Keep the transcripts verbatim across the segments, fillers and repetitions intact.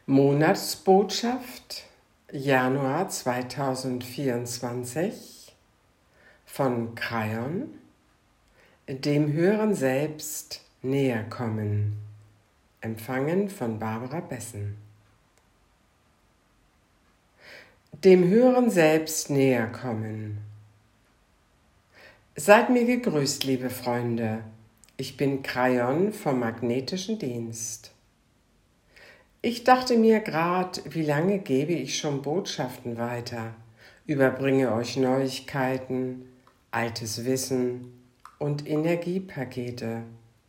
Monatsbotschaft Januar zweitausendvierundzwanzig von Kryon, dem höheren Selbst näher kommen, empfangen von Barbara Bessen. Dem höheren Selbst näher kommen. Seid mir gegrüßt, liebe Freunde, ich bin Kryon vom Magnetischen Dienst. Ich dachte mir grad, wie lange gebe ich schon Botschaften weiter, überbringe euch Neuigkeiten, altes Wissen und Energiepakete.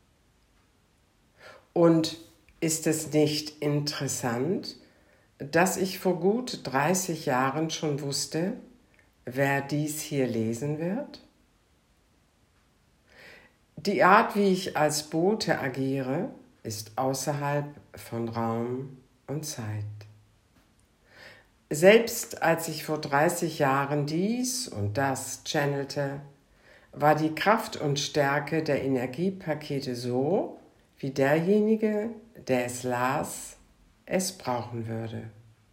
Und ist es nicht interessant, dass ich vor gut dreißig Jahren schon wusste, wer dies hier lesen wird? Die Art, wie ich als Bote agiere, ist außerhalb von Raum und Zeit. Selbst als ich vor dreißig Jahren dies und das channelte, war die Kraft und Stärke der Energiepakete so, wie derjenige, der es las, es brauchen würde.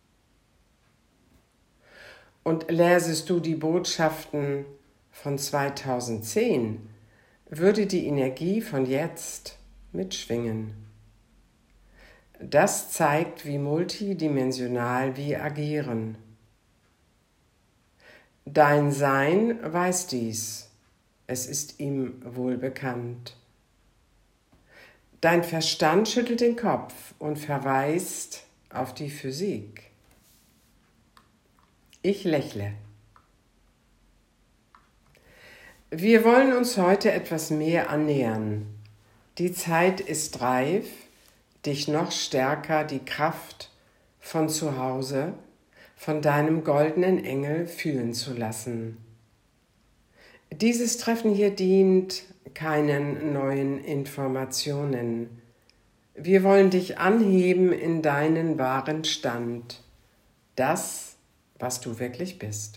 Und läsest du die Botschaften von zweitausendzehn, würde die Energie von jetzt mitschwingen. Das zeigt, wie multidimensional wir agieren. Dein Sein weiß dies, es ist ihm wohl bekannt. Dein Verstand schüttelt den Kopf und verweist auf die Physik. Ich lächle. Wir wollen uns heute etwas mehr annähern. Die Zeit ist reif, dich noch stärker die Kraft von zu Hause, von deinem goldenen Engel fühlen zu lassen. Dieses Treffen hier dient keinen neuen Informationen. Wir wollen dich anheben in deinen wahren Stand, das, was du wirklich bist.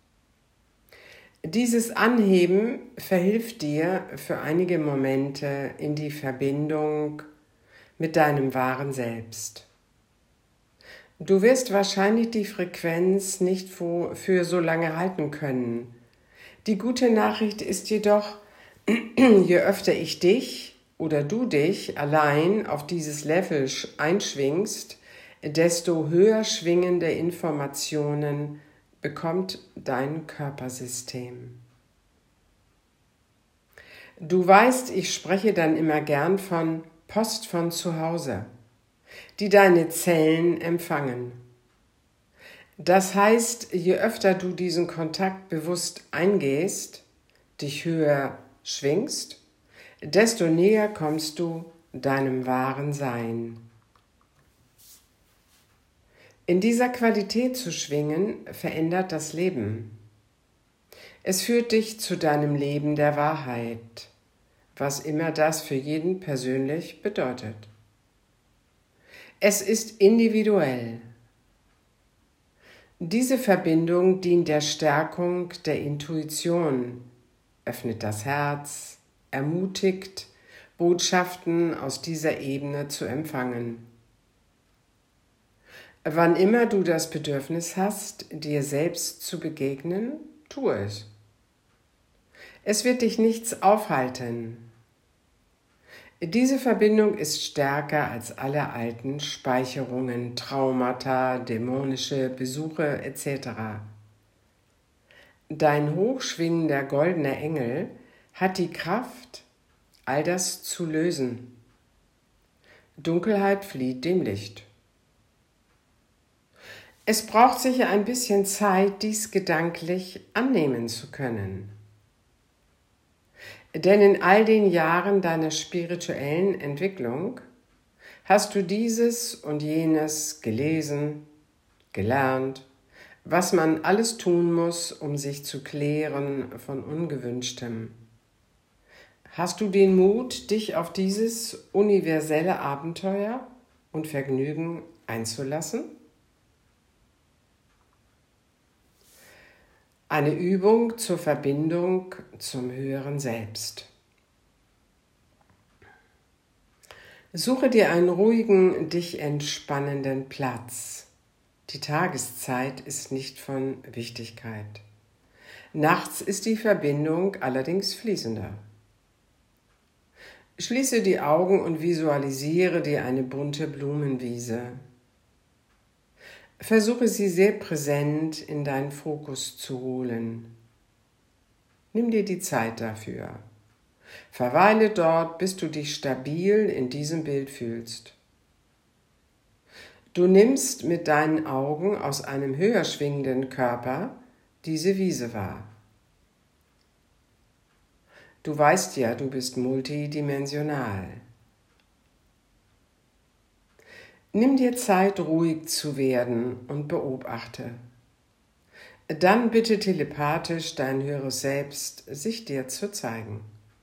Dieses Anheben verhilft dir für einige Momente in die Verbindung mit deinem wahren Selbst. Du wirst wahrscheinlich die Frequenz nicht für so lange halten können. Die gute Nachricht ist jedoch, je öfter ich dich oder du dich allein auf dieses Level einschwingst, desto höher schwingende Informationen bekommt dein Körpersystem. Du weißt, ich spreche dann immer gern von Post von zu Hause, die deine Zellen empfangen. Das heißt, je öfter du diesen Kontakt bewusst eingehst, dich höher schwingst, desto näher kommst du deinem wahren Sein. In dieser Qualität zu schwingen, verändert das Leben. Es führt dich zu deinem Leben der Wahrheit, was immer das für jeden persönlich bedeutet. Es ist individuell. Diese Verbindung dient der Stärkung der Intuition, öffnet das Herz, ermutigt, Botschaften aus dieser Ebene zu empfangen. Wann immer du das Bedürfnis hast, dir selbst zu begegnen, tu es. Es wird dich nichts aufhalten. Diese Verbindung ist stärker als alle alten Speicherungen, Traumata, dämonische Besuche et cetera. Dein hochschwingender goldener Engel hat die Kraft, all das zu lösen. Dunkelheit flieht dem Licht. Es braucht sicher ein bisschen Zeit, dies gedanklich annehmen zu können. Denn in all den Jahren deiner spirituellen Entwicklung hast du dieses und jenes gelesen, gelernt, was man alles tun muss, um sich zu klären von Ungewünschtem. Hast du den Mut, dich auf dieses universelle Abenteuer und Vergnügen einzulassen? Eine Übung zur Verbindung zum höheren Selbst. Suche dir einen ruhigen, dich entspannenden Platz. Die Tageszeit ist nicht von Wichtigkeit. Nachts ist die Verbindung allerdings fließender. Schließe die Augen und visualisiere dir eine bunte Blumenwiese. Versuche sie sehr präsent in deinen Fokus zu holen. Nimm dir die Zeit dafür. Verweile dort, bis du dich stabil in diesem Bild fühlst. Du nimmst mit deinen Augen aus einem höher schwingenden Körper diese Wiese wahr. Du weißt ja, du bist multidimensional. Nimm dir Zeit, ruhig zu werden und beobachte. Dann bitte telepathisch dein höheres Selbst, sich dir zu zeigen.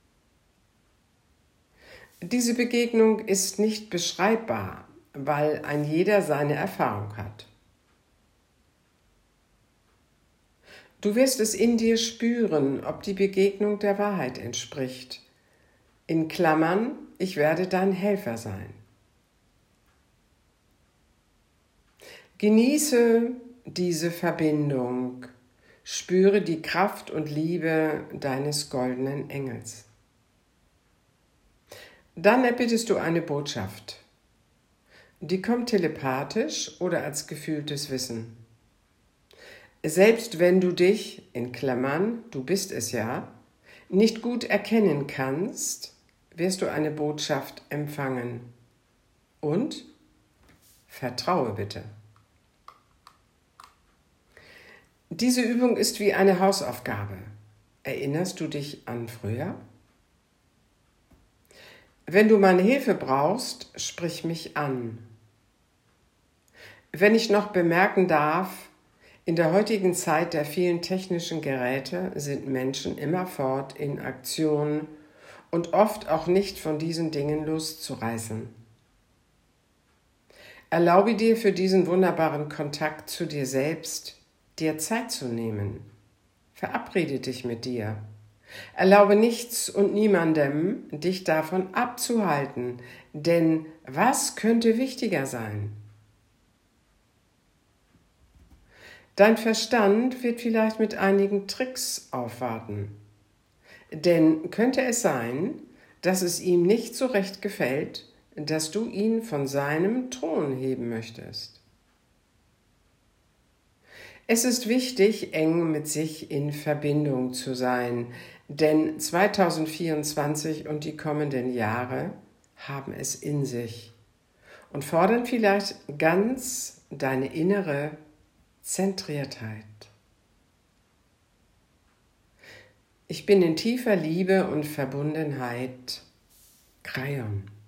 Diese Begegnung ist nicht beschreibbar, weil ein jeder seine Erfahrung hat. Du wirst es in dir spüren, ob die Begegnung der Wahrheit entspricht. In Klammern, ich werde dein Helfer sein. Genieße diese Verbindung, spüre die Kraft und Liebe deines goldenen Engels. Dann erbittest du eine Botschaft. Die kommt telepathisch oder als gefühltes Wissen. Selbst wenn du dich, in Klammern, du bist es ja, nicht gut erkennen kannst, wirst du eine Botschaft empfangen. Und vertraue bitte. Diese Übung ist wie eine Hausaufgabe. Erinnerst du dich an früher? Wenn du meine Hilfe brauchst, sprich mich an. Wenn ich noch bemerken darf, in der heutigen Zeit der vielen technischen Geräte sind Menschen immerfort in Aktion und oft auch nicht von diesen Dingen loszureißen. Erlaube dir für diesen wunderbaren Kontakt zu dir selbst, dir Zeit zu nehmen. Verabrede dich mit dir. Erlaube nichts und niemandem, dich davon abzuhalten, denn was könnte wichtiger sein? Dein Verstand wird vielleicht mit einigen Tricks aufwarten, denn könnte es sein, dass es ihm nicht so recht gefällt, dass du ihn von seinem Thron heben möchtest. Es ist wichtig, eng mit sich in Verbindung zu sein, denn zweitausendvierundzwanzig und die kommenden Jahre haben es in sich und fordern vielleicht ganz deine innere Zentriertheit. Ich bin in tiefer Liebe und Verbundenheit. Crayon.